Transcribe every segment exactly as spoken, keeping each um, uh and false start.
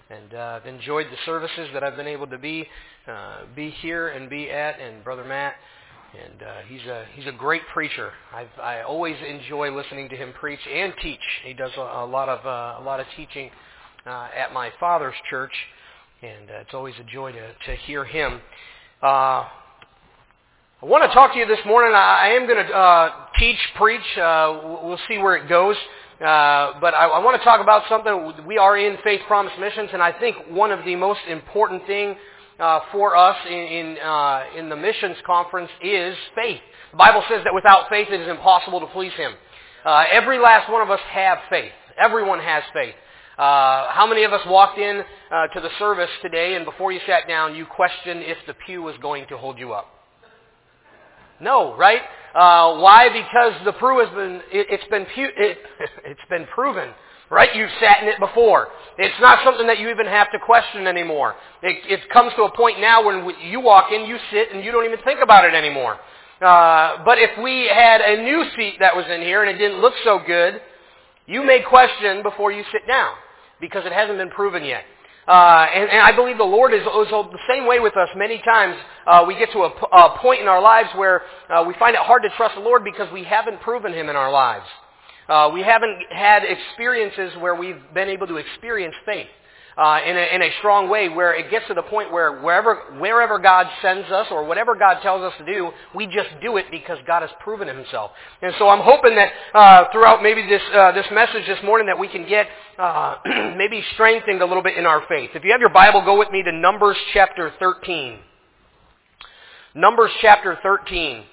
And uh, I've enjoyed the services that I've been able to be uh, be here and be at. And Brother Matt, and uh, he's a he's a great preacher. I've, I always enjoy listening to him preach and teach. He does a, a lot of uh, a lot of teaching uh, at my father's church, and uh, it's always a joy to to hear him. Uh, I want to talk to you this morning. I, I am going to uh, teach, preach. Uh, we'll see where it goes. Uh, but I, I want to talk about something. We are in Faith Promise Missions, and I think one of the most important thing uh, for us in in, uh, in the missions conference is faith. The Bible says that without faith it is impossible to please Him. Uh, every last one of us have faith. Everyone has faith. Uh, how many of us walked in uh, to the service today, and before you sat down, you questioned if the pew was going to hold you up? No, right? Uh, why? Because the pew has been, it, it's been, pu- it, it's been proven, right? You've sat in it before. It's not something that you even have to question anymore. It, it comes to a point now when you walk in, you sit, and you don't even think about it anymore. Uh, but if we had a new seat that was in here and it didn't look so good, you may question before you sit down because it hasn't been proven yet. Uh, and, and I believe the Lord is, is the same way with us. Many times uh, we get to a, a point in our lives where uh, we find it hard to trust the Lord because we haven't proven Him in our lives. Uh, we haven't had experiences where we've been able to experience faith uh, in, a, in a strong way, where it gets to the point where wherever, wherever God sends us or whatever God tells us to do, we just do it because God has proven Himself. And so I'm hoping that uh, throughout maybe this uh, this message this morning that we can get uh, maybe strengthened a little bit in our faith. If you have your Bible, go with me to Numbers chapter thirteen. Numbers chapter thirteen.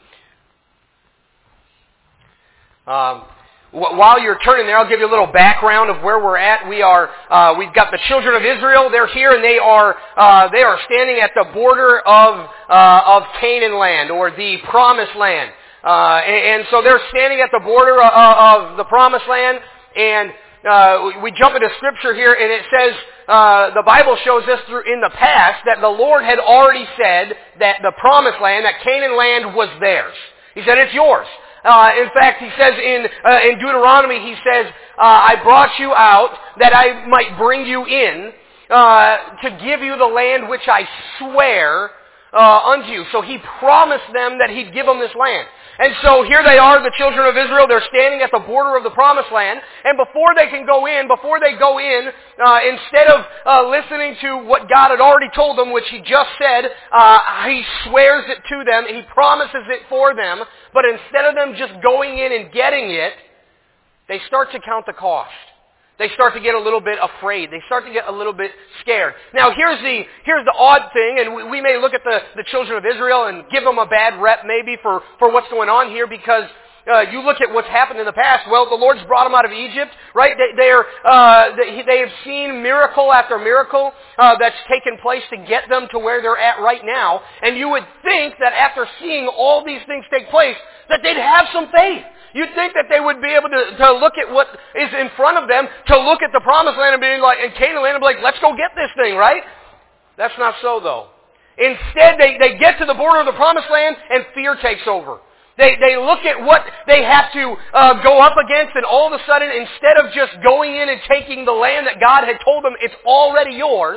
Um, While you're turning there, I'll give you a little background of where we're at. We are, uh, we've got the children of Israel. They're here, and they are, uh, they are standing at the border of uh, of Canaan land, or the Promised Land. Uh, and, and so they're standing at the border of, of the Promised Land, and uh, we jump into Scripture here, and it says uh, the Bible shows us through in the past that the Lord had already said that the Promised Land, that Canaan land, was theirs. He said, "It's yours." Uh, in fact, he says in uh, in Deuteronomy, he says, uh, "I brought you out that I might bring you in uh, to give you the land which I swear uh, unto you." So he promised them that he'd give them this land. And so here they are, the children of Israel. They're standing at the border of the Promised Land. And before they can go in, before they go in, uh, instead of uh, listening to what God had already told them, which He just said, uh, He swears it to them, and He promises it for them. But instead of them just going in and getting it, they start to count the cost. They start to get a little bit afraid. They start to get a little bit scared. Now, here's the here's the odd thing, and we, we may look at the, the children of Israel and give them a bad rep maybe for, for what's going on here, because uh, you look at what's happened in the past. Well, the Lord's brought them out of Egypt, right? They, they, are, uh, they, they have seen miracle after miracle uh, that's taken place to get them to where they're at right now. And you would think that after seeing all these things take place, that they'd have some faith. You'd think that they would be able to, to look at what is in front of them, to look at the Promised Land and be like, and Canaan land and be like, let's go get this thing, right? That's not so, though. Instead, they, they get to the border of the Promised Land and fear takes over. They, they look at what they have to uh, go up against, and all of a sudden, instead of just going in and taking the land that God had told them it's already yours,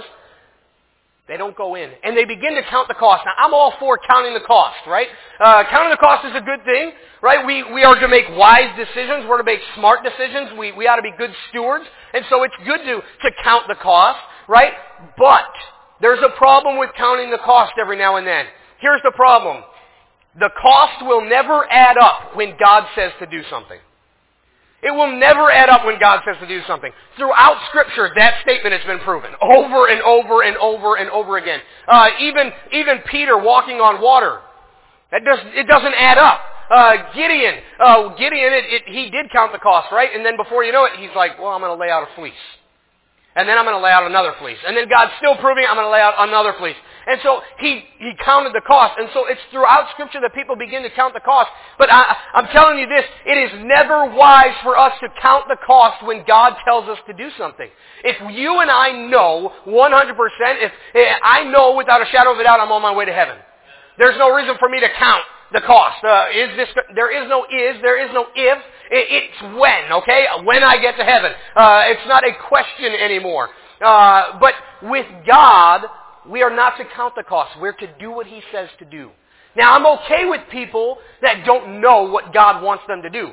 they don't go in. And they begin to count the cost. Now, I'm all for counting the cost, right? Uh, counting the cost is a good thing, right? We we are to make wise decisions. We're to make smart decisions. We we ought to be good stewards. And so it's good to, to count the cost, right? But there's a problem with counting the cost every now and then. Here's the problem. The cost will never add up when God says to do something. It will never add up when God says to do something. Throughout Scripture, that statement has been proven over and over and over and over again. Uh, even even Peter walking on water, that does it doesn't add up. Uh, Gideon, uh, Gideon, it, it, he did count the cost, right? And then before you know it, he's like, "Well, I'm going to lay out a fleece, and then I'm going to lay out another fleece, and then God's still proving I'm going to lay out another fleece." And so he, he counted the cost. And so it's throughout Scripture that people begin to count the cost. But I, I'm telling you this, it is never wise for us to count the cost when God tells us to do something. If you and I know one hundred percent, if, if I know without a shadow of a doubt I'm on my way to heaven, there's no reason for me to count the cost. Uh, is this? There is no is, there is no if. It, it's when, okay? When I get to heaven. Uh, it's not a question anymore. Uh, but with God, we are not to count the cost. We're to do what He says to do. Now, I'm okay with people that don't know what God wants them to do.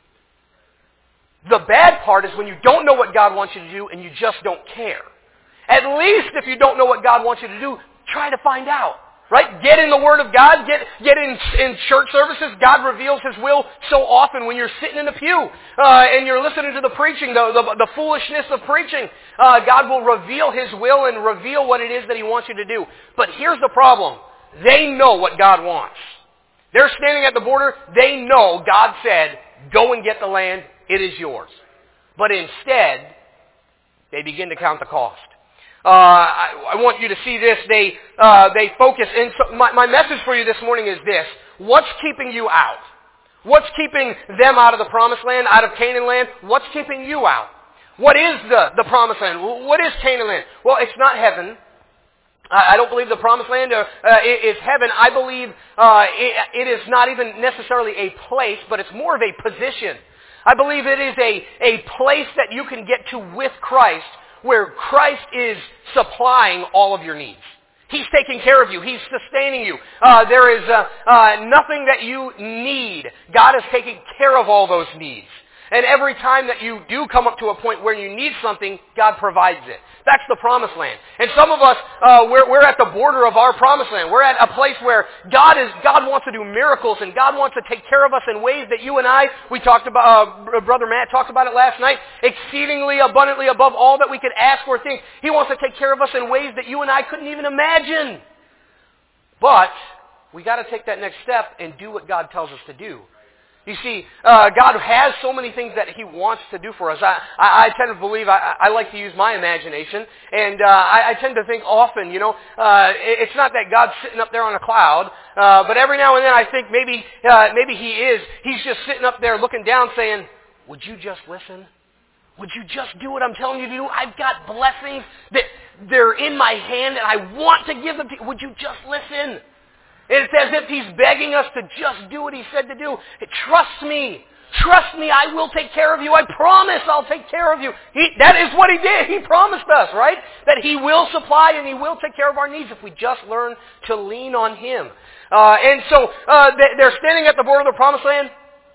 The bad part is when you don't know what God wants you to do and you just don't care. At least if you don't know what God wants you to do, try to find out. Right? Get in the Word of God. Get get in, in church services. God reveals His will so often when you're sitting in the pew uh, and you're listening to the preaching, the, the, the foolishness of preaching. Uh, God will reveal His will and reveal what it is that He wants you to do. But here's the problem. They know what God wants. They're standing at the border. They know God said, go and get the land. It is yours. But instead, they begin to count the cost. Uh, I, I want you to see this. They uh, they focus. And so my, my message for you this morning is this. What's keeping you out? What's keeping them out of the promised land, out of Canaan land? What's keeping you out? What is the, the promised land? What is Canaan land? Well, it's not heaven. I don't believe the promised land uh, uh, is heaven. I believe uh, it, it is not even necessarily a place, but it's more of a position. I believe it is a, a place that you can get to with Christ, where Christ is supplying all of your needs. He's taking care of you. He's sustaining you. Uh, there is uh, uh, nothing that you need. God is taking care of all those needs. And every time that you do come up to a point where you need something, God provides it. That's the promised land. And some of us, uh, we're, we're at the border of our promised land. We're at a place where God is, God wants to do miracles, and God wants to take care of us in ways that you and I, we talked about, uh, Brother Matt talked about it last night, exceedingly abundantly above all that we could ask or think. He wants to take care of us in ways that you and I couldn't even imagine. But we got to take that next step and do what God tells us to do. You see, uh, God has so many things that He wants to do for us. I, I, I tend to believe, I, I like to use my imagination, and uh, I, I tend to think often, you know, uh, it's not that God's sitting up there on a cloud, uh, but every now and then I think maybe, uh, maybe He is. He's just sitting up there looking down saying, would you just listen? Would you just do what I'm telling you to do? I've got blessings that they're in my hand, and I want to give them to you. Would you just listen? It's as if He's begging us to just do what He said to do. Trust me. Trust me, I will take care of you. I promise I'll take care of you. He, that is what He did. He promised us, right? That He will supply and He will take care of our needs if we just learn to lean on Him. Uh, and so uh, they're standing at the border of the promised land.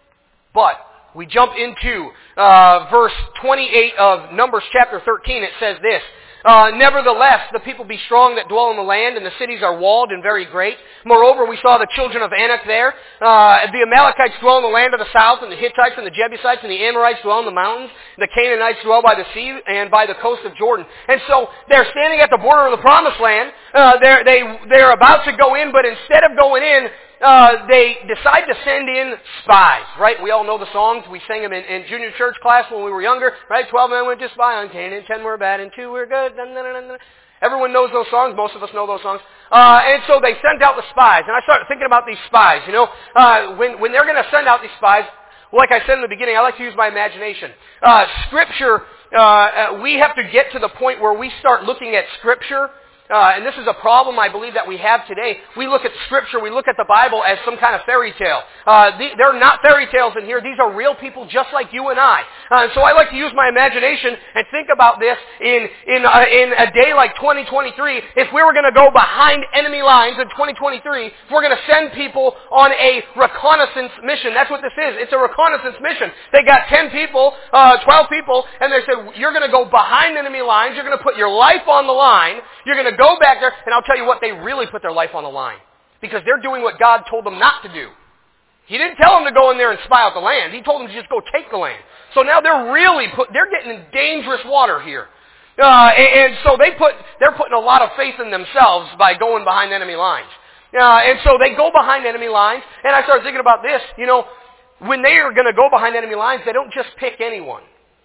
But we jump into uh, verse twenty-eight of Numbers chapter thirteen. It says this. Uh, Nevertheless, the people be strong that dwell in the land, and the cities are walled and very great. Moreover, we saw the children of Anak there. Uh, the Amalekites dwell in the land of the south, and the Hittites and the Jebusites and the Amorites dwell in the mountains. The Canaanites dwell by the sea and by the coast of Jordan. And so they're standing at the border of the promised land. Uh, they're, they, they're about to go in, but instead of going in, Uh, they decide to send in spies, right? We all know the songs. We sang them in, in junior church class when we were younger, right? Twelve men went to spy on Canaan, ten were bad, and two were good. Everyone knows those songs. Most of us know those songs. Uh, and so they sent out the spies. And I started thinking about these spies, you know. Uh, when, when they're going to send out these spies, like I said in the beginning, I like to use my imagination. Uh, scripture, uh, we have to get to the point where we start looking at Scripture. Uh, and this is a problem I believe that we have today. We look at Scripture, we look at the Bible as some kind of fairy tale. Uh, the, they're not fairy tales in here. These are real people just like you and I. Uh, and so I like to use my imagination and think about this in in, uh, in a day like twenty twenty-three. If we were going to go behind enemy lines in twenty twenty-three, if we're going to send people on a reconnaissance mission, that's what this is. It's a reconnaissance mission. They got ten people, uh, twelve people, and they said, you're going to go behind enemy lines. You're going to put your life on the line. You're going to go back there, and I'll tell you what, they really put their life on the line. Because they're doing what God told them not to do. He didn't tell them to go in there and spy out the land. He told them to just go take the land. So now they're really put, they're getting in dangerous water here. Uh, and, and so they put, they're putting a lot of faith in themselves by going behind enemy lines. Uh, and so they go behind enemy lines, and I started thinking about this, you know, when they are going to go behind enemy lines, they don't just pick anyone.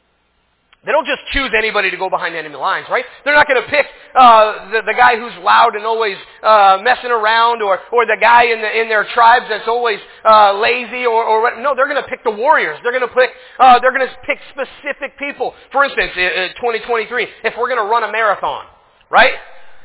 They don't just choose anybody to go behind enemy lines, right? They're not going to pick uh, the, the guy who's loud and always uh, messing around, or or the guy in the in their tribes that's always uh, lazy, or, or no, they're going to pick the warriors. They're going to pick uh, they're going to pick specific people. For instance, in twenty twenty-three, if we're going to run a marathon, right?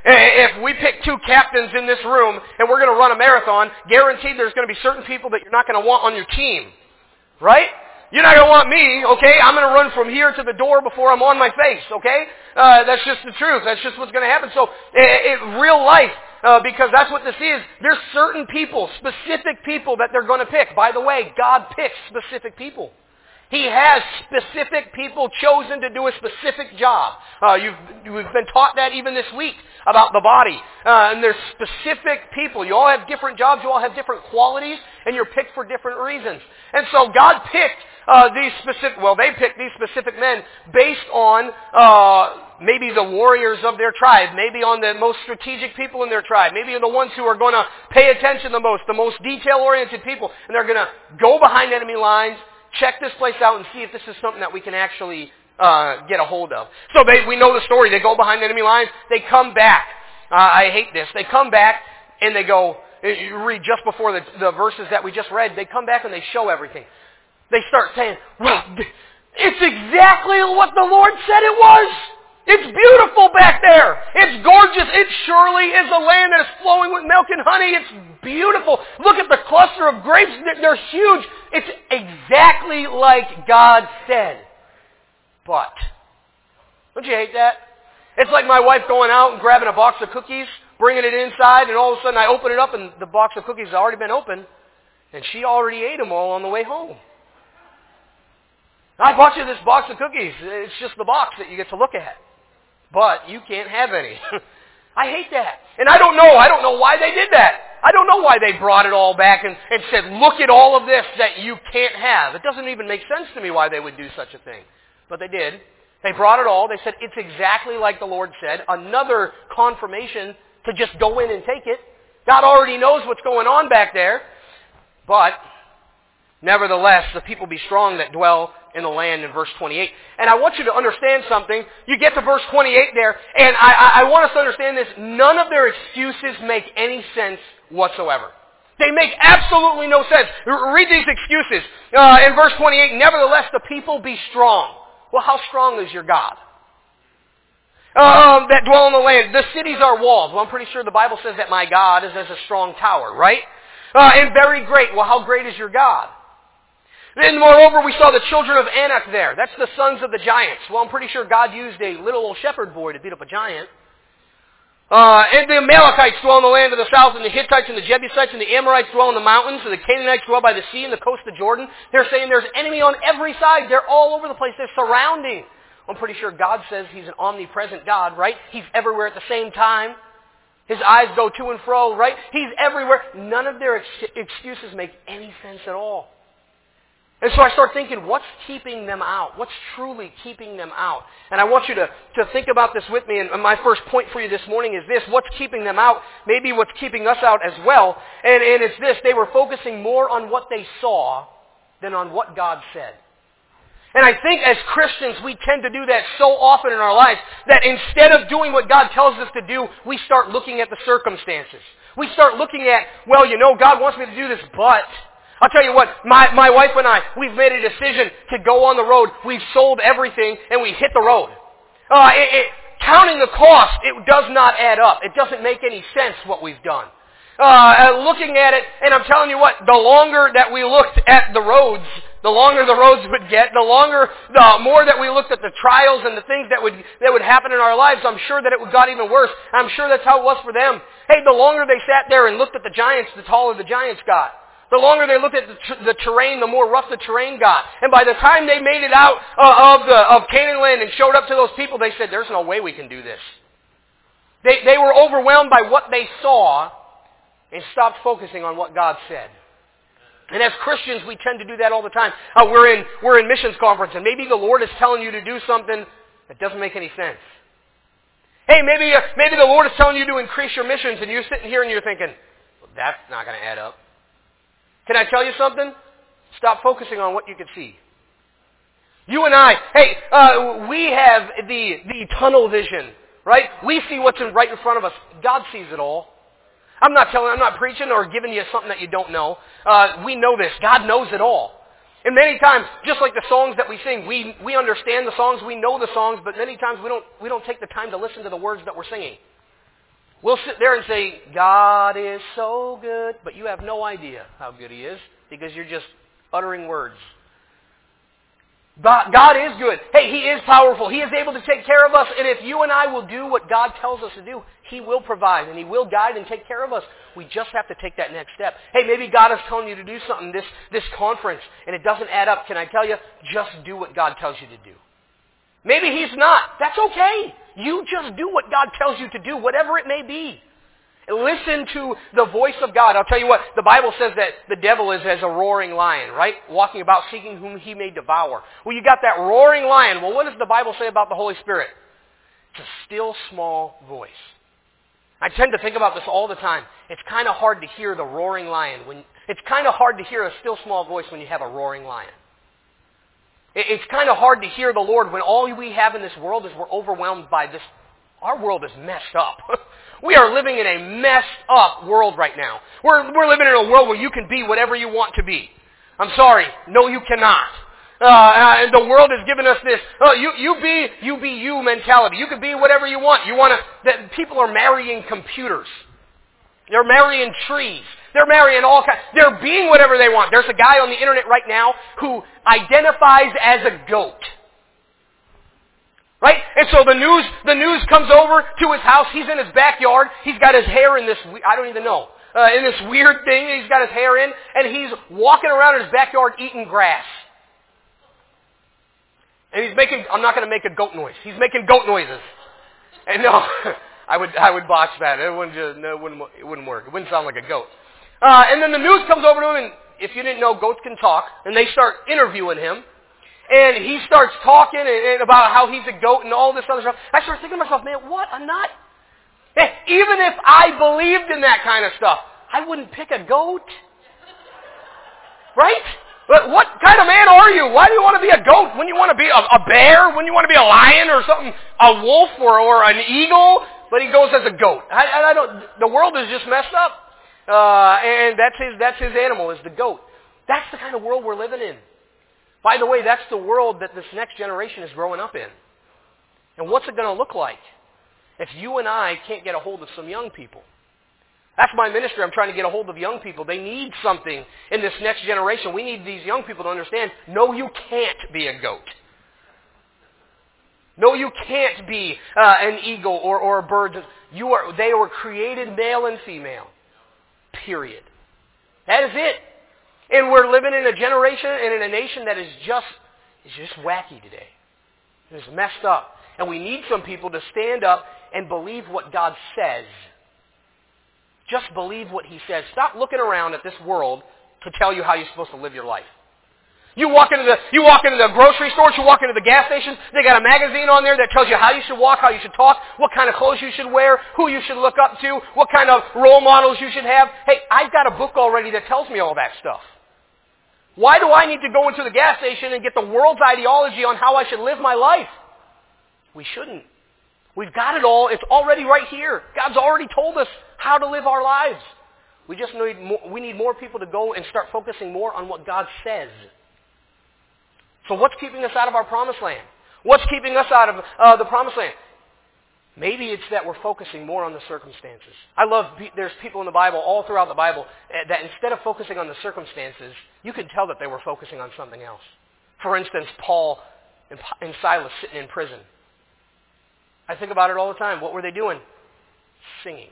If we pick two captains in this room and we're going to run a marathon, guaranteed there's going to be certain people that you're not going to want on your team, right? You're not going to want me, okay? I'm going to run from here to the door before I'm on my face, okay? Uh, that's just the truth. That's just what's going to happen. So, it, it, real life, uh, because that's what this is. There's certain people, specific people that they're going to pick. By the way, God picks specific people. He has specific people chosen to do a specific job. Uh, you've, you've been taught that even this week about the body. Uh, and there's specific people. You all have different jobs. You all have different qualities. And you're picked for different reasons. And so God picked uh, these specific, well, they picked these specific men based on uh, maybe the warriors of their tribe, maybe on the most strategic people in their tribe, maybe the ones who are going to pay attention the most, the most detail-oriented people. And they're going to go behind enemy lines, check this place out and see if this is something that we can actually uh, get a hold of. So they, we know the story. They go behind enemy lines. They come back. Uh, I hate this. They come back and they go, you read just before the, the verses that we just read, they come back and they show everything. They start saying, well, it's exactly what the Lord said it was. It's beautiful back there. It's gorgeous. It surely is a land that is flowing with milk and honey. It's beautiful. Look at the cluster of grapes. They're huge. It's exactly like God said. But, don't you hate that? It's like my wife going out and grabbing a box of cookies, bringing it inside, and all of a sudden I open it up and the box of cookies has already been opened, and she already ate them all on the way home. I bought you this box of cookies. It's just the box that you get to look at. But you can't have any. I hate that. And I don't know. I don't know why they did that. I don't know why they brought it all back and, and said, look at all of this that you can't have. It doesn't even make sense to me why they would do such a thing. But they did. They brought it all. They said, it's exactly like the Lord said. Another confirmation to just go in and take it. God already knows what's going on back there. But, nevertheless, the people be strong that dwell in the land in verse twenty-eight. And I want you to understand something. You get to verse twenty-eight there, and I, I, I want us to understand this. None of their excuses make any sense whatsoever. They make absolutely no sense. Read these excuses. Uh, in verse twenty-eight, nevertheless, the people be strong. Well, how strong is your God? Um, that dwell in the land. The cities are walls. Well, I'm pretty sure the Bible says that my God is as a strong tower, right? Uh, and very great. Well, how great is your God? And moreover, we saw the children of Anak there. That's the sons of the giants. Well, I'm pretty sure God used a little old shepherd boy to beat up a giant. Uh, and the Amalekites dwell in the land of the south, and the Hittites and the Jebusites and the Amorites dwell in the mountains, and the Canaanites dwell by the sea and the coast of Jordan. They're saying there's enemy on every side. They're all over the place. They're surrounding. I'm pretty sure God says He's an omnipresent God, right? He's everywhere at the same time. His eyes go to and fro, right? He's everywhere. None of their ex- excuses make any sense at all. And so I start thinking, what's keeping them out? What's truly keeping them out? And I want you to, to think about this with me. And my first point for you this morning is this. What's keeping them out? Maybe what's keeping us out as well. And, and it's this. They were focusing more on what they saw than on what God said. And I think as Christians, we tend to do that so often in our lives that instead of doing what God tells us to do, we start looking at the circumstances. We start looking at, well, you know, God wants me to do this, but... I'll tell you what, my, my wife and I, we've made a decision to go on the road. We've sold everything and we hit the road. Uh, it, it, counting the cost, it does not add up. It doesn't make any sense what we've done. Uh, looking at it, and I'm telling you what, the longer that we looked at the roads, the longer the roads would get, the longer, the more that we looked at the trials and the things that would that would happen in our lives, I'm sure that it got even worse. I'm sure that's how it was for them. Hey, the longer they sat there and looked at the giants, the taller the giants got. The longer they looked at the, t- the terrain, the more rough the terrain got. And by the time they made it out uh, of the of Canaan land and showed up to those people, they said, there's no way we can do this. They, they were overwhelmed by what they saw and stopped focusing on what God said. And as Christians, we tend to do that all the time. Uh, we're in we're in missions conference, and maybe the Lord is telling you to do something that doesn't make any sense. Hey, maybe uh, maybe the Lord is telling you to increase your missions, and you're sitting here and you're thinking, well, that's not going to add up. Can I tell you something? Stop focusing on what you can see. You and I, hey, uh, we have the, the tunnel vision, right? We see what's in, right in front of us. God sees it all. I'm not telling, I'm not preaching or giving you something that you don't know. Uh, we know this. God knows it all. And many times, just like the songs that we sing, we, we understand the songs, we know the songs, but many times we don't, we don't take the time to listen to the words that we're singing. We'll sit there and say, God is so good, but you have no idea how good He is because you're just uttering words. God God is good. Hey, He is powerful. He is able to take care of us. And if you and I will do what God tells us to do, He will provide and He will guide and take care of us. We just have to take that next step. Hey, maybe God is telling you to do something this, this conference and it doesn't add up. Can I tell you? Just do what God tells you to do. Maybe He's not. That's okay. You just do what God tells you to do, whatever it may be. Listen to the voice of God. I'll tell you what, the Bible says that the devil is as a roaring lion, right? Walking about seeking whom he may devour. Well, you got that roaring lion. Well, what does the Bible say about the Holy Spirit? It's a still small voice. I tend to think about this all the time. It's kind of hard to hear the roaring lion. When It's kind of hard to hear a still small voice when you have a roaring lion. It's kind of hard to hear the Lord when all we have in this world is we're overwhelmed by this. Our world is messed up. We are living in a messed up world right now. We're, we're living in a world where you can be whatever you want to be. I'm sorry. No, you cannot. Uh, uh, the world has given us this, oh, you, you be, you be you mentality. You can be whatever you want. You want to, that people are marrying computers. They're marrying trees. They're marrying all kinds. They're being whatever they want. There's a guy on the internet right now who identifies as a goat. Right? And so the news, the news comes over to his house. He's in his backyard. He's got his hair in this, I don't even know, uh, in this weird thing. He's got his hair in, and he's walking around in his backyard eating grass. And he's making, I'm not going to make a goat noise. He's making goat noises. And no, I would, I would botch that. It wouldn't just, no, it wouldn't, it wouldn't work. It wouldn't sound like a goat. Uh, and then the news comes over to him, and if you didn't know, goats can talk, and they start interviewing him. And he starts talking and, and about how he's a goat and all this other stuff. I start thinking to myself, man, what a nut. Hey, even if I believed in that kind of stuff, I wouldn't pick a goat. Right? But what kind of man are you? Why do you want to be a goat? When you want to be a, a bear? When you want to be a lion or something? A wolf or, or an eagle? But he goes as a goat. I, I don't. The world is just messed up. Uh, and that's his, that's his animal, is the goat. That's the kind of world we're living in. By the way, that's the world that this next generation is growing up in. And what's it going to look like if you and I can't get a hold of some young people? That's my ministry. I'm trying to get a hold of young people. They need something in this next generation. We need these young people to understand, no, you can't be a goat. No, you can't be uh, an eagle or, or a bird. You are, they were created male and female. Period. That is it. And we're living in a generation and in a nation that is just, is just wacky today. It's messed up. And we need some people to stand up and believe what God says. Just believe what He says. Stop looking around at this world to tell you how you're supposed to live your life. You walk into the, you walk into the grocery stores, you walk into the gas stations, they got a magazine on there that tells you how you should walk, how you should talk, what kind of clothes you should wear, who you should look up to, what kind of role models you should have. Hey, I've got a book already that tells me all that stuff. Why do I need to go into the gas station and get the world's ideology on how I should live my life? We shouldn't. We've got it all. It's already right here. God's already told us how to live our lives. We just need more, we need more people to go and start focusing more on what God says. So what's keeping us out of our promised land? What's keeping us out of uh, the promised land? Maybe it's that we're focusing more on the circumstances. I love, there's people in the Bible, all throughout the Bible, that instead of focusing on the circumstances, you can tell that they were focusing on something else. For instance, Paul and Silas sitting in prison. I think about it all the time. What were they doing? Singing.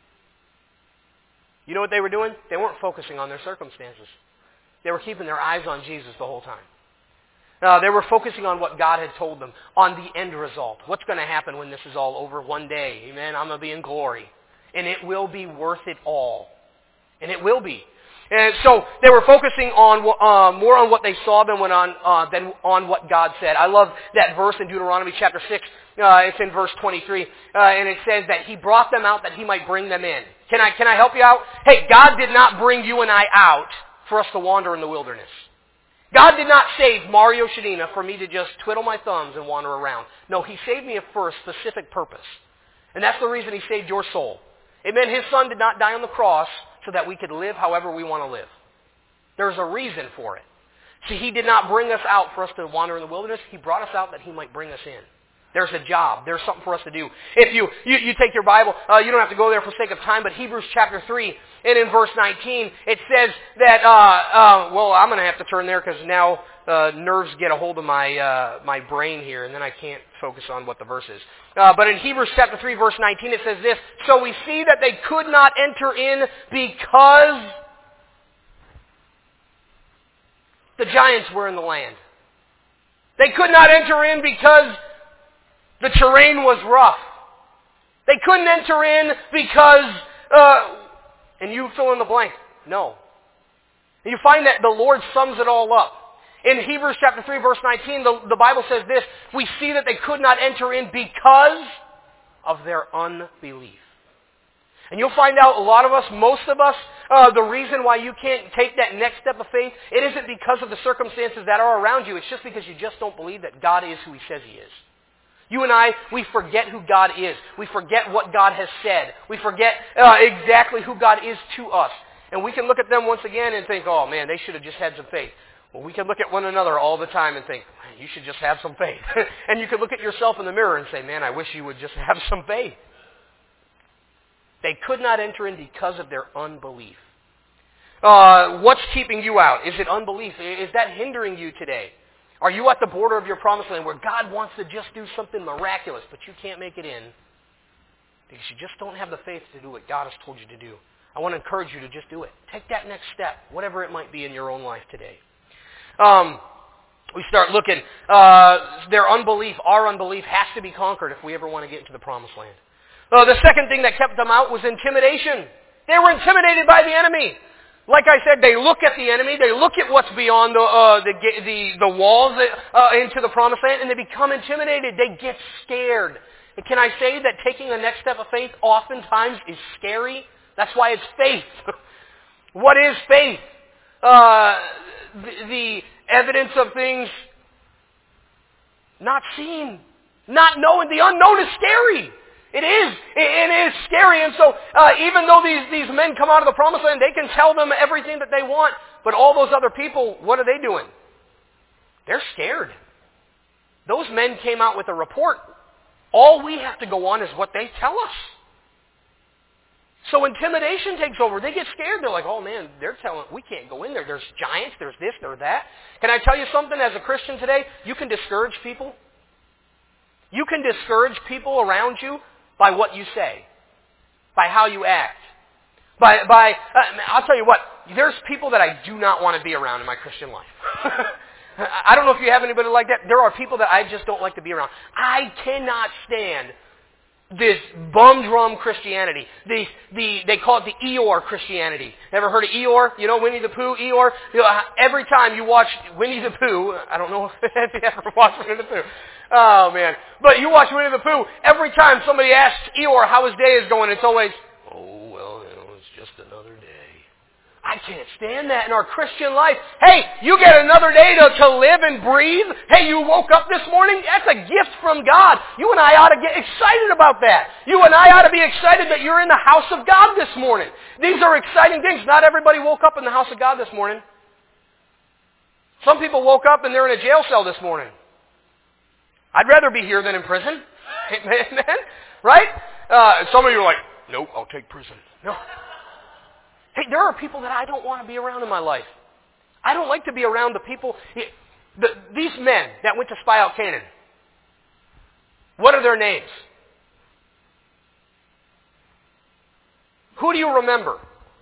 You know what they were doing? They weren't focusing on their circumstances. They were keeping their eyes on Jesus the whole time. Uh, they were focusing on what God had told them, on the end result. What's going to happen when this is all over one day? Amen. I'm going to be in glory. And it will be worth it all. And it will be. And so they were focusing on uh, more on what they saw than, on, uh, than on what God said. I love that verse in Deuteronomy chapter six. Uh, it's in verse twenty-three. Uh, and it says that He brought them out that He might bring them in. Can I, can I help you out? Hey, God did not bring you and I out for us to wander in the wilderness. God did not save Mario Shadina for me to just twiddle my thumbs and wander around. No, He saved me for a specific purpose. And that's the reason He saved your soul. Amen. His Son did not die on the cross so that we could live however we want to live. There's a reason for it. See, He did not bring us out for us to wander in the wilderness. He brought us out that He might bring us in. There's a job. There's something for us to do. If you, you, you take your Bible, uh, you don't have to go there for sake of time, but Hebrews chapter three, and in verse nineteen, it says that, uh, uh, well, I'm going to have to turn there because now uh, nerves get a hold of my uh, my brain here, and then I can't focus on what the verse is. Uh, but in Hebrews chapter three, verse nineteen, it says this, "So we see that they could not enter in because the giants were in the land. They could not enter in because the terrain was rough. They couldn't enter in because, uh, and you fill in the blank. No. And you find that the Lord sums it all up. In Hebrews chapter three, verse nineteen, the, the Bible says this, we see that they could not enter in because of their unbelief. And you'll find out a lot of us, most of us, uh, the reason why you can't take that next step of faith, it isn't because of the circumstances that are around you. It's just because you just don't believe that God is who He says He is. You and I, we forget who God is. We forget what God has said. We forget uh, exactly who God is to us. And we can look at them once again and think, oh man, they should have just had some faith. Well, we can look at one another all the time and think, man, you should just have some faith. And you can look at yourself in the mirror and say, man, I wish you would just have some faith. They could not enter in because of their unbelief. Uh, what's keeping you out? Is it unbelief? Is that hindering you today? Are you at the border of your promised land where God wants to just do something miraculous, but you can't make it in because you just don't have the faith to do what God has told you to do? I want to encourage you to just do it. Take that next step, whatever it might be in your own life today. Um, we start looking. Uh, their unbelief, our unbelief, has to be conquered if we ever want to get into the promised land. Uh, the second thing that kept them out was intimidation. They were intimidated by the enemy. Like I said, they look at the enemy, they look at what's beyond the uh, the, the the walls that, uh, into the promised land, and they become intimidated. They get scared. And can I say that taking the next step of faith oftentimes is scary? That's why it's faith. What is faith? Uh, the, the evidence of things not seen, not knowing. The unknown is scary. It is. It is scary. And so uh, even though these, these men come out of the promised land, they can tell them everything that they want. But all those other people, what are they doing? They're scared. Those men came out with a report. All we have to go on is what they tell us. So intimidation takes over. They get scared. They're like, oh man, they're telling, we can't go in there. There's giants, there's this, there's that. Can I tell you something as a Christian today? You can discourage people. You can discourage people around you by what you say, by how you act. By, by uh, I'll tell you what, there's people that I do not want to be around in my Christian life. I don't know if you have anybody like that. There are people that I just don't like to be around. I cannot stand this bum-drum Christianity. The, the, they call it the Eeyore Christianity. Ever heard of Eeyore? You know Winnie the Pooh, Eeyore? You know, every time you watch Winnie the Pooh, I don't know if you ever watched Winnie the Pooh. Oh, man. But you watch Winnie the Pooh, every time somebody asks Eeyore how his day is going, it's always, oh, well, you know, it's just another day. I can't stand that in our Christian life. Hey, you get another day to, to live and breathe. Hey, you woke up this morning. That's a gift from God. You and I ought to get excited about that. You and I ought to be excited that you're in the house of God this morning. These are exciting things. Not everybody woke up in the house of God this morning. Some people woke up and they're in a jail cell this morning. I'd rather be here than in prison. Amen? Right? Uh, some of you are like, nope, I'll take prison. No. Hey, there are people that I don't want to be around in my life. I don't like to be around the people, the, these men that went to spy out Canaan. What are their names? Who do you remember?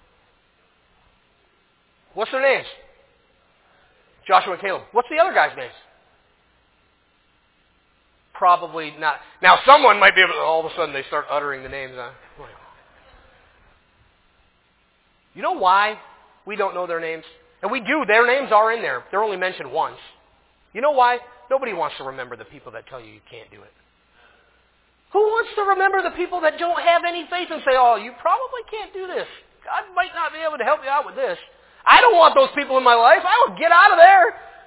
What's their names? Joshua and Caleb. What's the other guy's names? Probably not. Now, someone might be able to, all of a sudden they start uttering the names. Huh? You know why we don't know their names? And we do. Their names are in there. They're only mentioned once. You know why? Nobody wants to remember the people that tell you you can't do it. Who wants to remember the people that don't have any faith and say, oh, you probably can't do this. God might not be able to help you out with this. I don't want those people in my life. I will get out of there.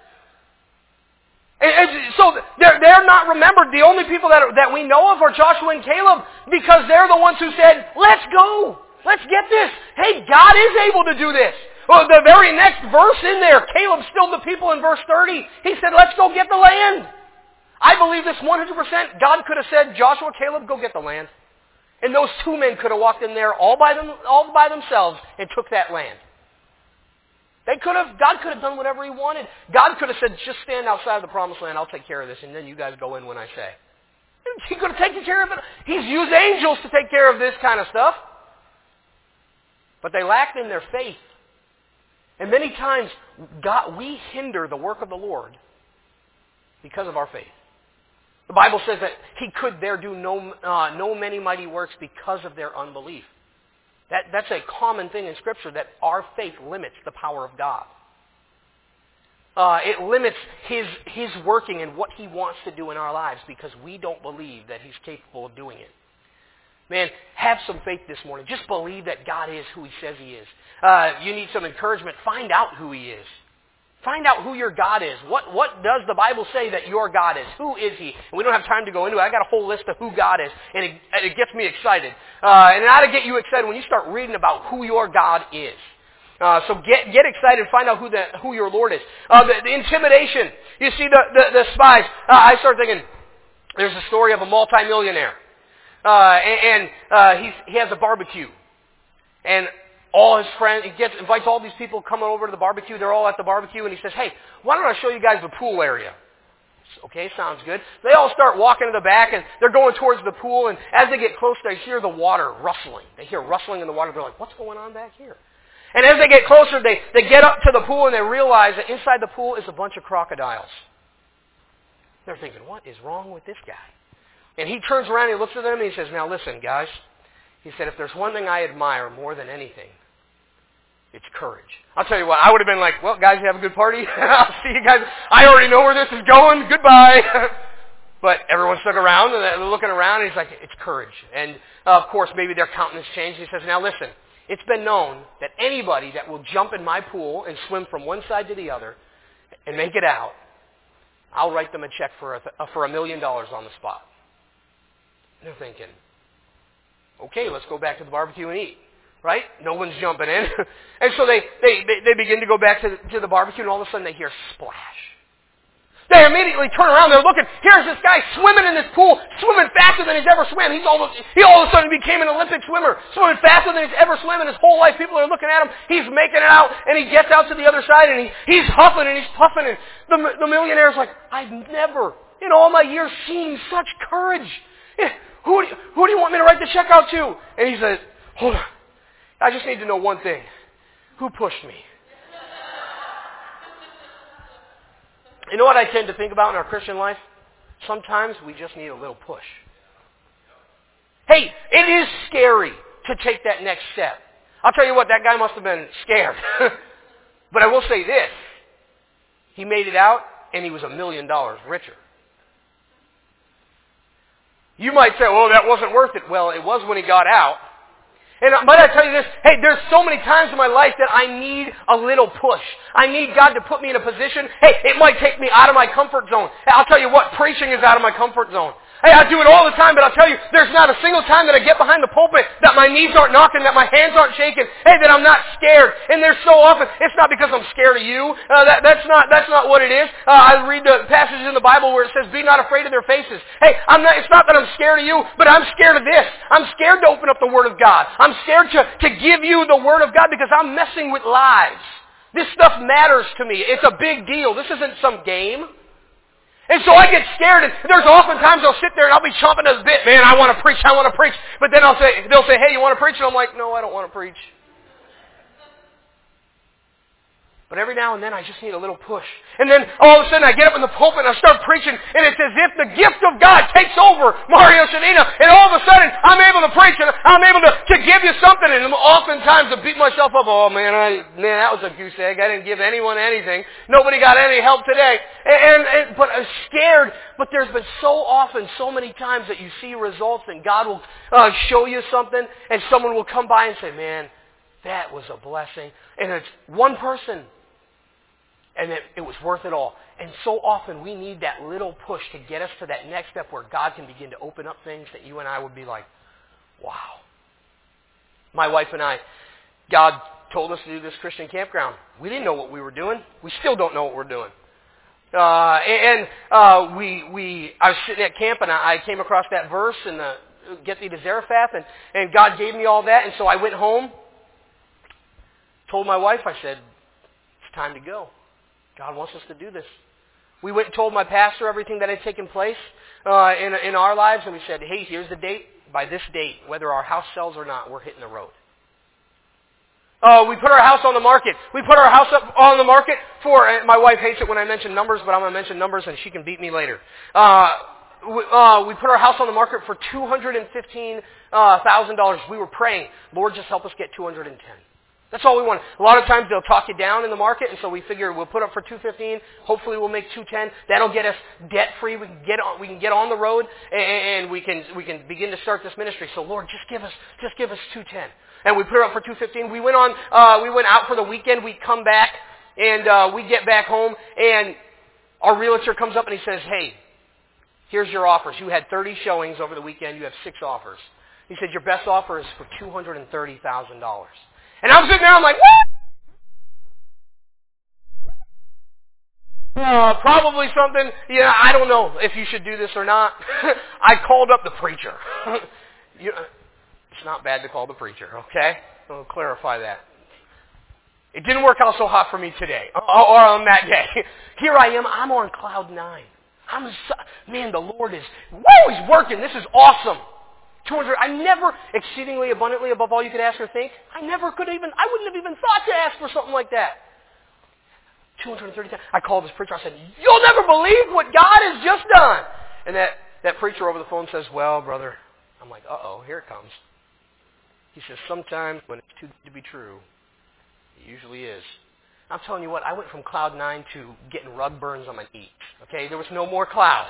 And, and so they're, they're not remembered. The only people that, are, that we know of are Joshua and Caleb because they're the ones who said, let's go. Let's get this. Hey, God is able to do this. Well, the very next verse in there, Caleb stilled the people in verse thirty. He said, let's go get the land. I believe this one hundred percent. God could have said, Joshua, Caleb, go get the land. And those two men could have walked in there all by them, all by themselves and took that land. They could have, God could have done whatever He wanted. God could have said, just stand outside of the promised land, I'll take care of this, and then you guys go in when I say. He could have taken care of it. He's used angels to take care of this kind of stuff. But they lacked in their faith. And many times, God, we hinder the work of the Lord because of our faith. The Bible says that He could there do no, uh, no many mighty works because of their unbelief. That, that's a common thing in Scripture, that our faith limits the power of God. Uh, it limits His, His working and what He wants to do in our lives because we don't believe that He's capable of doing it. Man, have some faith this morning. Just believe that God is who He says He is. Uh, you need some encouragement. Find out who He is. Find out who your God is. What, what does the Bible say that your God is? Who is He? And we don't have time to go into it. I got a whole list of who God is, and it, and it gets me excited. Uh, and it ought to get you excited when you start reading about who your God is. Uh, so get get excited and find out who the who your Lord is. Uh, the, the intimidation. You see the the, the spies. Uh, I start thinking, there's a story of a multimillionaire, uh, and, and uh, he's, he has a barbecue, and all his friends, he gets invites all these people coming over to the barbecue. They're all at the barbecue, and he says, "Hey, why don't I show you guys the pool area?" Okay, sounds good. They all start walking to the back, and they're going towards the pool, and as they get close, they hear the water rustling. They hear rustling in the water. They're like, "What's going on back here?" And as they get closer, they, they get up to the pool, and they realize that inside the pool is a bunch of crocodiles. They're thinking, what is wrong with this guy? And he turns around, and he looks at them, and he says, "Now listen, guys." He said, "If there's one thing I admire more than anything, it's courage." I'll tell you what, I would have been like, "Well, guys, you have a good party. I'll see you guys. I already know where this is going. Goodbye." But everyone stuck around, and they're looking around, and he's like, "It's courage." And, uh, of course, maybe their countenance changed. He says, "Now listen, it's been known that anybody that will jump in my pool and swim from one side to the other and make it out, I'll write them a check for a, for a million dollars on the spot." And they're thinking, okay, let's go back to the barbecue and eat. Right? No one's jumping in. And so they, they, they, they begin to go back to the, to the barbecue, and all of a sudden they hear splash. They immediately turn around, they're looking, here's this guy swimming in this pool, swimming faster than he's ever swam. He's almost, he all of a sudden became an Olympic swimmer, swimming faster than he's ever swam in his whole life. People are looking at him, he's making it out, and he gets out to the other side, and he, he's huffing and he's puffing, and the, the millionaire's like, "I've never, in all my years, seen such courage. Who do, you, who do you want me to write the check out to?" And he says, "Hold on. I just need to know one thing. Who pushed me?" You know what I tend to think about in our Christian life? Sometimes we just need a little push. Hey, it is scary to take that next step. I'll tell you what, that guy must have been scared. But I will say this. He made it out, and he was a million dollars richer. You might say, "Well, that wasn't worth it." Well, it was when he got out. And but I tell you this, hey, there's so many times in my life that I need a little push. I need God to put me in a position. Hey, it might take me out of my comfort zone. Hey, I'll tell you what, preaching is out of my comfort zone. Hey, I do it all the time, but I'll tell you, there's not a single time that I get behind the pulpit that my knees aren't knocking, that my hands aren't shaking, hey, that I'm not scared. And there's so often, it's not because I'm scared of you. Uh, that, that's not that's not what it is. Uh, I read the passages in the Bible where it says, "Be not afraid of their faces." Hey, I'm not. It's not that I'm scared of you, but I'm scared of this. I'm scared to open up the Word of God. I'm scared to, to give you the Word of God because I'm messing with lives. This stuff matters to me. It's a big deal. This isn't some game. And so I get scared, and there's often times I'll sit there and I'll be chomping at the bit. Man, I want to preach, I want to preach. But then I'll say, they'll say, "Hey, you want to preach?" And I'm like, "No, I don't want to preach." But every now and then I just need a little push. And then all of a sudden I get up in the pulpit and I start preaching, and it's as if the gift of God takes over Mario Shanina, and all of a sudden I'm able to preach, and I'm able to, to give you something, and oftentimes I beat myself up. "Oh man, I, man, that was a goose egg. I didn't give anyone anything. Nobody got any help today." And, and, and but I'm scared. But there's been so often, so many times that you see results, and God will uh, show you something, and someone will come by and say, "Man, that was a blessing." And it's one person. And it, it was worth it all. And so often we need that little push to get us to that next step where God can begin to open up things that you and I would be like, wow. My wife and I, God told us to do this Christian campground. We didn't know what we were doing. We still don't know what we're doing. Uh, and uh, we, we, I was sitting at camp, and I, I came across that verse in the Get Thee to Zarephath, and, and God gave me all that. And so I went home, told my wife, I said, time to go. God wants us to do this. We went and told my pastor everything that had taken place uh, in, in our lives, and we said, hey, here's the date. By this date, whether our house sells or not, we're hitting the road. Uh, we put our house on the market. We put our house up on the market for, and my wife hates it when I mention numbers, but I'm going to mention numbers and she can beat me later. Uh, we, uh, we put our house on the market for two hundred fifteen thousand dollars. We were praying, Lord, just help us get two hundred ten. That's all we want. A lot of times they'll talk you down in the market, and so we figure we'll put up for two fifteen. Hopefully we'll make two ten. That'll get us debt free. We can get on. We can get on the road, and, and we can we can begin to start this ministry. So Lord, just give us just give us two ten. And we put it up for two fifteen. We went on. Uh, we went out for the weekend. We come back, and uh, we get back home, and our realtor comes up and he says, "Hey, here's your offers. You had thirty showings over the weekend. You have six offers." He said, "Your best offer is for two hundred and thirty thousand dollars." And I'm sitting there, I'm like, what? Uh, probably something, yeah, I don't know if you should do this or not. I called up the preacher. you, it's not bad to call the preacher, okay? I'll clarify that. It didn't work out so hot for me today, or on that day. Here I am, I'm on cloud nine. I'm so, man, the Lord is, whoa, He's working. This is awesome. two hundred, I never, exceedingly abundantly above all you could ask or think, I never could even, I wouldn't have even thought to ask for something like that. two hundred thirty times. I called this preacher, I said, you'll never believe what God has just done. And that, that preacher over the phone says, well, brother, I'm like, uh-oh, here it comes. He says, sometimes when it's too good to be true, it usually is. I'm telling you what, I went from cloud nine to getting rug burns on my knees. Okay, there was no more cloud.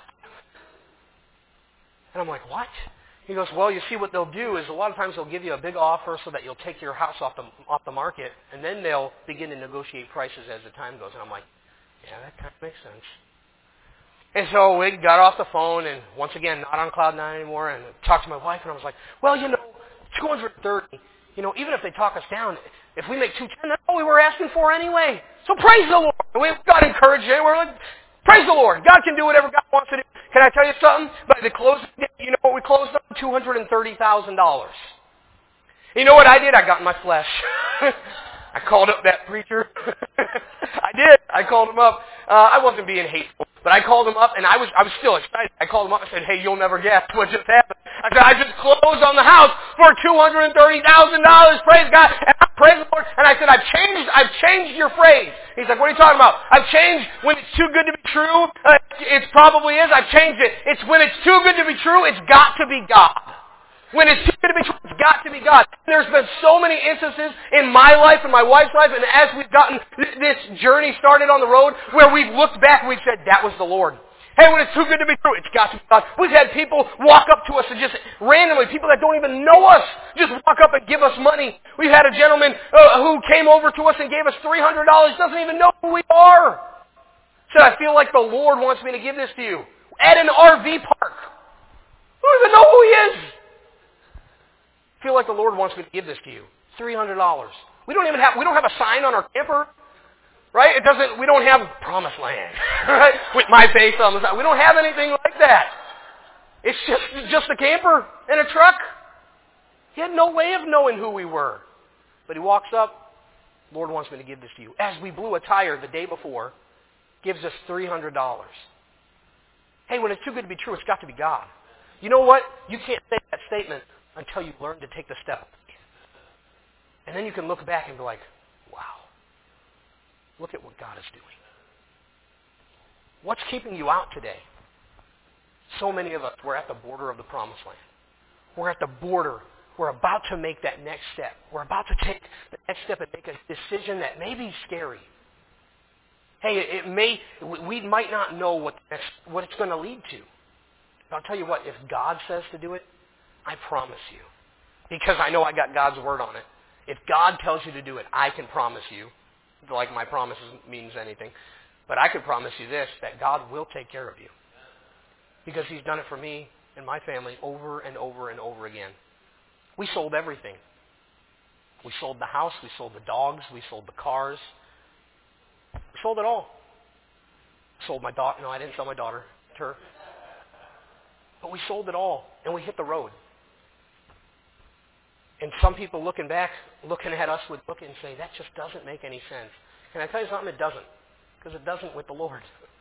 And I'm like, what? He goes, well, you see what they'll do is a lot of times they'll give you a big offer so that you'll take your house off the off the market, and then they'll begin to negotiate prices as the time goes. And I'm like, yeah, that kind of makes sense. And so we got off the phone, and once again, not on cloud nine anymore, and talked to my wife, and I was like, well, you know, two hundred thirty, you know, even if they talk us down, if we make two ten, that's all we were asking for anyway. So praise the Lord. We got encouraged. We're like, praise the Lord. God can do whatever God wants to do. Can I tell you something? By the closing day, you know what we closed on? two hundred thirty thousand dollars. You know what I did? I got in my flesh. I called up that preacher. I did. I called him up. Uh, I wasn't being hateful, but I called him up, and I was I was still excited. I called him up and said, hey, you'll never guess what just happened. I said, I just closed on the house for two hundred thirty thousand dollars. Praise God. And I praise the Lord. And I said, I've changed, I've changed your phrase. He's like, what are you talking about? I've changed when it's too good to be true. Uh, it probably is. I've changed it. It's when it's too good to be true, it's got to be God. When it's too good to be true, it's got to be God. There's been so many instances in my life and my wife's life, and as we've gotten this journey started on the road, where we've looked back and we've said, that was the Lord. Hey, when it's too good to be true, it's got to be God. We've had people walk up to us and just randomly, people that don't even know us, just walk up and give us money. We've had a gentleman uh, who came over to us and gave us three hundred dollars, doesn't even know who we are. Said, I feel like the Lord wants me to give this to you. At an R V park. Who doesn't know who he is? I feel like the Lord wants me to give this to you. three hundred dollars. We don't even have, we don't have a sign on our camper. Right? It doesn't, we don't have promised land. Right? With my face on the side. We don't have anything like that. It's just, just a camper and a truck. He had no way of knowing who we were. But he walks up, Lord wants me to give this to you. As we blew a tire the day before, gives us three hundred dollars. Hey, when it's too good to be true, it's got to be God. You know what? You can't say that statement until you learn to take the step. And then you can look back and be like, wow. Look at what God is doing. What's keeping you out today? So many of us, we're at the border of the promised land. We're at the border. We're about to make that next step. We're about to take the next step and make a decision that may be scary. Hey, it may, we might not know what, what it's going to lead to. But I'll tell you what, if God says to do it, I promise you, because I know I got God's word on it. If God tells you to do it, I can promise you, like my promises means anything, but I can promise you this, that God will take care of you. Because He's done it for me and my family over and over and over again. We sold everything. We sold the house, we sold the dogs, we sold the cars. We sold it all. Sold my daughter. No, I didn't sell my daughter. Her. But we sold it all, and we hit the road. And some people looking back, looking at us would look and say, that just doesn't make any sense. Can I tell you something? It doesn't. Because it doesn't with the Lord.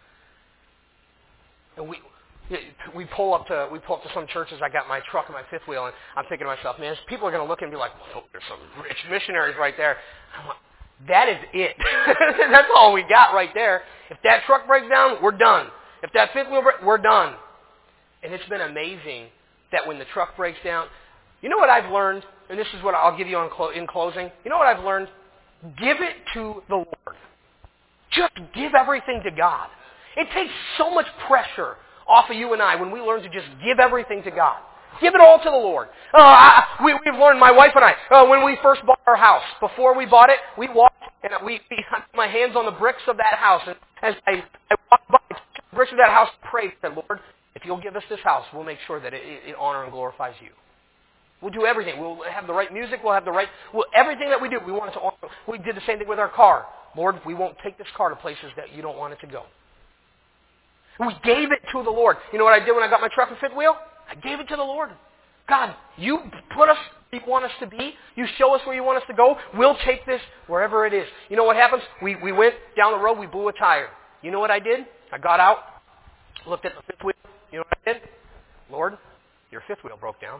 And we we pull up to we pull up to some churches. I got my truck and my fifth wheel, and I'm thinking to myself, man, people are going to look and be like, "Oh, there's some rich missionaries right there." I'm like, that is it. That's all we got right there. If that truck breaks down, we're done. If that fifth wheel breaks, we're done. And it's been amazing that when the truck breaks down, you know what I've learned, and this is what I'll give you on clo- in closing. You know what I've learned? Give it to the Lord. Just give everything to God. It takes so much pressure off of you and I when we learn to just give everything to God. Give it all to the Lord. Uh, I, we, we've learned, my wife and I, uh, when we first bought our house, before we bought it, we walked and we, we I put my hands on the bricks of that house. And as I, I walked by the bricks of that house, I prayed, said, Lord, if you'll give us this house, we'll make sure that it, it, it honor and glorifies you. We'll do everything. We'll have the right music. We'll have the right, we'll, everything that we do, we want it to honor. We did the same thing with our car. Lord, we won't take this car to places that you don't want it to go. We gave it to the Lord. You know what I did when I got my truck and fifth wheel? I gave it to the Lord. God, you put us where you want us to be. You show us where you want us to go. We'll take this wherever it is. You know what happens? We, we went down the road. We blew a tire. You know what I did? I got out, looked at the fifth wheel. You know what I did? Lord, your fifth wheel broke down.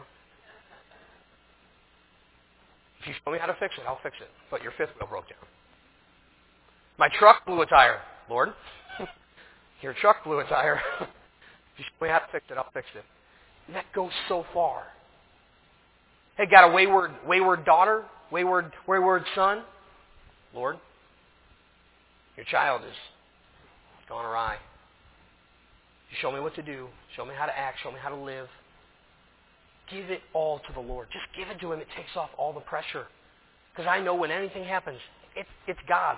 If you show me how to fix it, I'll fix it. But your fifth wheel broke down. My truck blew a tire. Lord, your truck blew a tire. If you show me how to fix it, I'll fix it. And that goes so far. Hey, got a wayward, wayward daughter, wayward, wayward son. Lord, your child is gone awry. You show me what to do. Show me how to act. Show me how to live. Give it all to the Lord. Just give it to Him. It takes off all the pressure. Because I know when anything happens, it's, it's God's.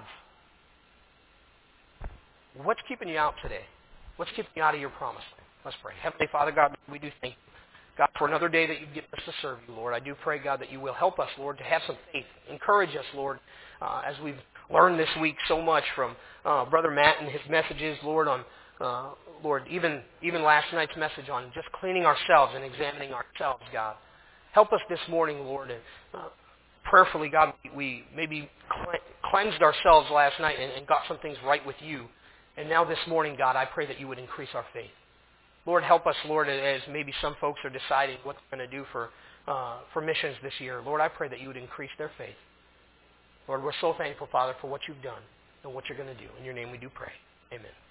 What's keeping you out today? What's keeping you out of your promise? Let's pray. Heavenly Father, God, we do thank you, God, for another day that you've given us to serve you, Lord. I do pray, God, that you will help us, Lord, to have some faith. Encourage us, Lord, uh, as we've learned this week so much from uh, Brother Matt and his messages, Lord, on, uh, Lord, even, even last night's message on just cleaning ourselves and examining ourselves, God. Help us this morning, Lord, and uh, prayerfully, God, we maybe cleansed ourselves last night and, and got some things right with you. And now this morning, God, I pray that you would increase our faith. Lord, help us, Lord, as maybe some folks are deciding what they're going to do for, uh, for missions this year. Lord, I pray that you would increase their faith. Lord, we're so thankful, Father, for what you've done and what you're going to do. In your name we do pray. Amen.